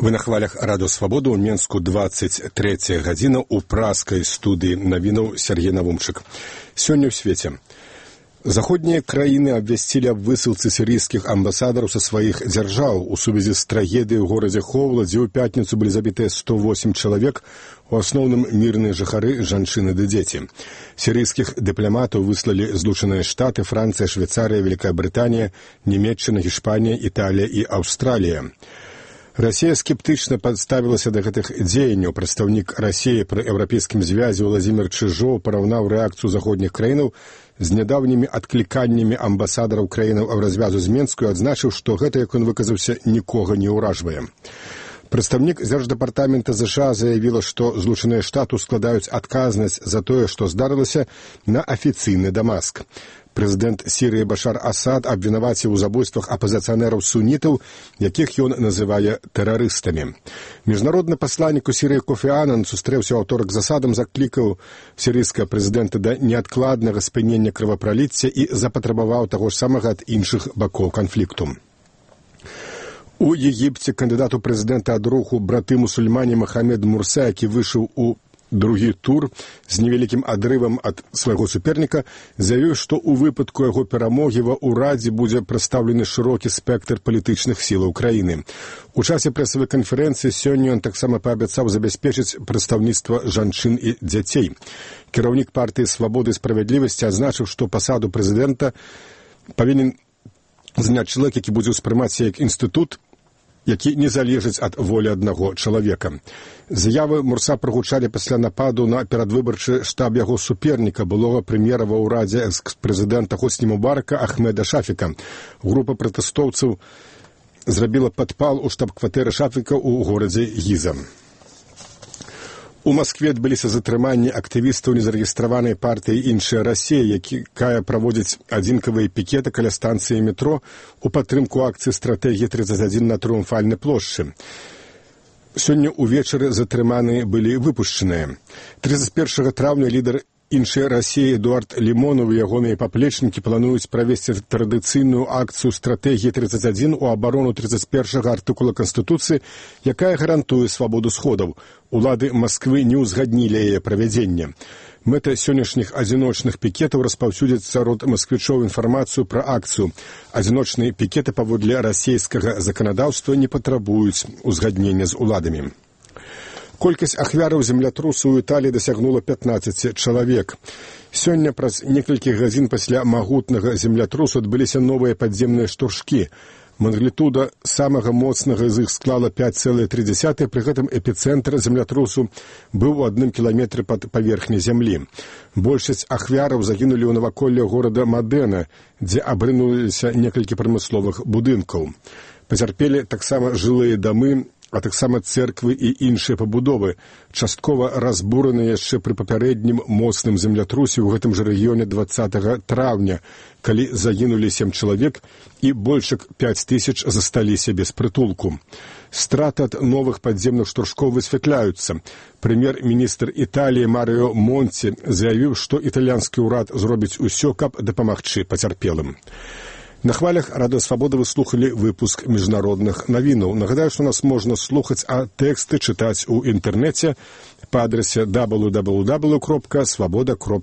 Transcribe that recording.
Вы на хвалях Радыё Свабода ў Менску 23 гадзіна ў праскай студыі навінаў Сергей Навумчык. Сёння ў свеце. Заходнія краіны абвясцілі аб высылцы сірыйскіх амбасадараў са сваіх дзяржаў у сувязі з трагедыяй у горадзе Хоўла, дзе ў пятніцу былі забітыя 108 чалавек, у асноўным мірныя жыхары, жанчыны ды дзеці. Сірыйскіх дыпламатаў выслалі Злучаныя Штаты, Францыя, Швейцарыя, Вялікая Брытанія, Нямецчына, Гішпанія, Італія і Аўстралія. Расія скептычна падставілася да гэтых дзеянняў. Прадстаўнік Расіі пры еўрапейскім звязі Владзімір Чыжоў параўнаў рэакцыю заходніх краінаў з нядаўнімі адкліканнямі амбасадараў краінаў аб развязу з Менску і адзначыў, што гэта, як ён выказаўся, нікога не ўражвае. Прадстаўнік Дзярждэпартамента ЗША заявіла, што Злучаныя Штаты складаюць адказнасць за тое, што здарылася, на афіцыйны Дамаск. Прэзідэнт Сірыі Башар Асад абвінаваціў у забойствах апазіцыянераў-сунітаў, якіх ён называе тэрарыстамі. Міжнародны пасланнік у Сірыі Кофі Анан сустрэўся ў аўторак з Асадам, заклікаў сірыйскага прэзідэнта да неадкладнага спынення крывапраліцця і запатрабаваў таго ж самага ад іншых бакоў канфлікту. У Егіпце кандыдату прэзідэнта ад руху браты-мусульмане Махамед Мурса, які выйшаў у другі тур з невялікім адрывам ад свайго суперніка, заявіў, што ў выпадку яго перамогі ва ўрадзе будзе прадстаўлены шырокі спектр палітычных сілаў краіны. У часе прэсавай канферэнцыі сёння ён таксама паабяцаў забяспечыць прадстаўніцтва жанчын і дзяцей. Кіраўнік партыі «Свабоды і справядлівасці» адзначыў, што пасаду прэзідэнта павінен заняць чалавек, які будзе ўспрымацца як інстытут, які не залежыць ад волі аднаго чалавека. Заявы Мурса прагучалі пасля нападу на перадвыбарчы штаб яго суперніка, былога прэм'ера ва ўрадзе экс-прэзідэнта Хосні Мубарака Ахмеда Шафіка. Група пратэстоўцаў зрабіла падпал у штаб-кватэры Шафіка ў горадзе Гіза. У Маскве адбыліся затрыманні актывістаў незарэгістраванай партыі «Іншая Расія», якая праводзіць адзінкавыя пікеты каля станцыі метро у падтрымку акцыі «Стратэгія 31» на Трыумфальнай плошчы. Сёння ўвечары затрыманыя былі выпушчаныя. 31 траўня лідар «Іншай Расіі» Эдуард Лімонаў і ягоныя паплечнікі плануюць правесці традыцыйную акцыю «Стратэгія 31» у абарону 31 артыкула Канстытуцыі, якая гарантуе свабоду сходаў. Улады Масквы не ўзгаднілі яе правядзення. Мэта сённяшніх адзіночных пікетаў распаўсюдзіць сярод масквічоў інфармацыю пра акцыю. Адзіночныя пікеты паводле расійскага заканадаўства не патрабуюць узгаднення з уладамі. Колькасць ахвяраў землятрусу ў Італіі дасягнула 15 чалавек. Сёння праз некалькі гадзін пасля магутнага землятрусу адбыліся новыя падземныя штуршкі. Магнітуда самага моцнага з іх склала 5,3, пры гэтым эпіцэнтр землятрусу быў у 1 кіламетры пад паверхняй зямлі. Большасць ахвяраў загінулі ў наваколле горада Мадэна, дзе абрынуліся некалькі прамысловых будынкаў. Пацярпелі таксама жылыя дамы, а таксама цэрквы і іншыя пабудовы, часткова разбураныя яшчэ пры папярэднім моцным землятрусе ў гэтым жа рэгіёне 20 траўня, калі загінулі 7 чалавек і больш як 5000 засталіся без прытулку. Страты ад новых падземных штуршкоў высвятляюцца. Прэм'ер-міністр Італіі Марыо Монці заявіў, што італьянскі ўрад зробіць усё, каб дапамагчы пацярпелым. На хвалях Радыё Свабода вы слухалі выпуск міжнародных навінаў. Нагадаю, што нас можна слухаць, а тэксты чытаць у інтэрнэце па адрасе www.swaboda.org.